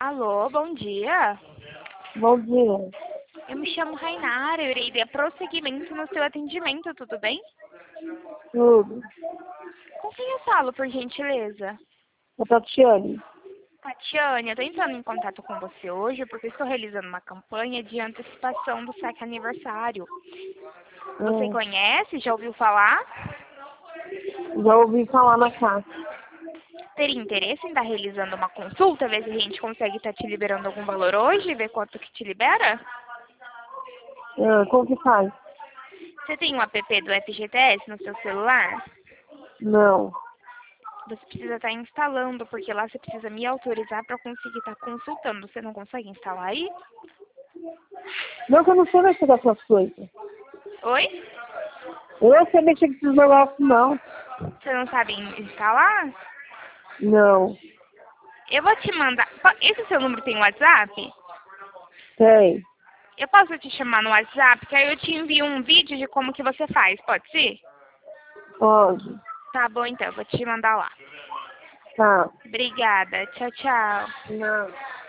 Alô, bom dia. Bom dia. Eu me chamo Rainara, eu irei dar prosseguimento no seu atendimento, tudo bem? Tudo. Com quem eu falo, por gentileza? É Tatiane. Tatiane, eu estou entrando em contato com você hoje porque estou realizando uma campanha de antecipação do saque aniversário. Você conhece? Já ouviu falar? Já ouvi falar na casa. Teria interesse em estar realizando uma consulta, ver se a gente consegue estar te liberando algum valor hoje, ver quanto que te libera? Como que faz? Você tem um app do FGTS no seu celular? Não. Você precisa estar instalando, porque lá você precisa me autorizar para conseguir estar consultando. Você não consegue instalar aí? Não, que eu não sei mexer com essas coisas. Oi? Eu sei mexer com esses negócios, não. Você não sabe instalar? Não. Eu vou te mandar. Esse seu número tem WhatsApp? Tem. Eu posso te chamar no WhatsApp, que aí eu te envio um vídeo de como que você faz, pode ser? Pode. Tá bom, então, eu vou te mandar lá. Tá. Obrigada. Tchau, tchau. Não.